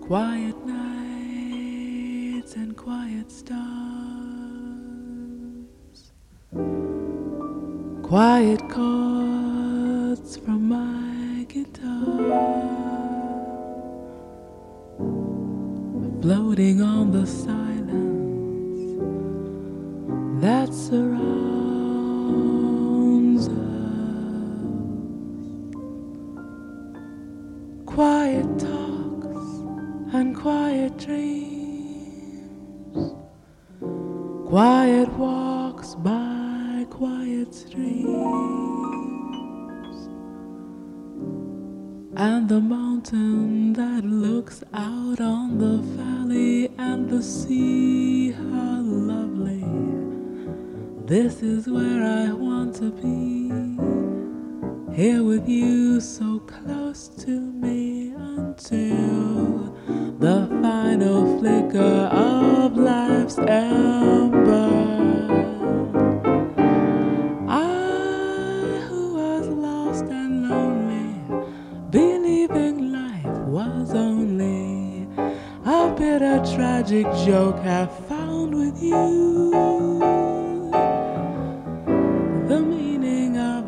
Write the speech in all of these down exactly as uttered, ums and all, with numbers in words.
Quiet nights and quiet stars, quiet chords from my guitar, floating on the silence that surrounds us. Quiet talks and quiet dreams, quiet walks by quiet streams, and the mountain that looks out on the valley and the sea. How lovely! This is where I want to be, here with you so close to me until the final flicker of life's ember. I, who was lost and lonely, believing life was only a bitter tragic joke, have found with you the meaning of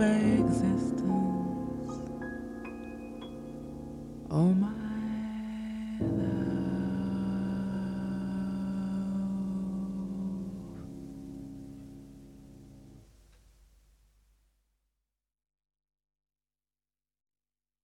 existence. Oh my love.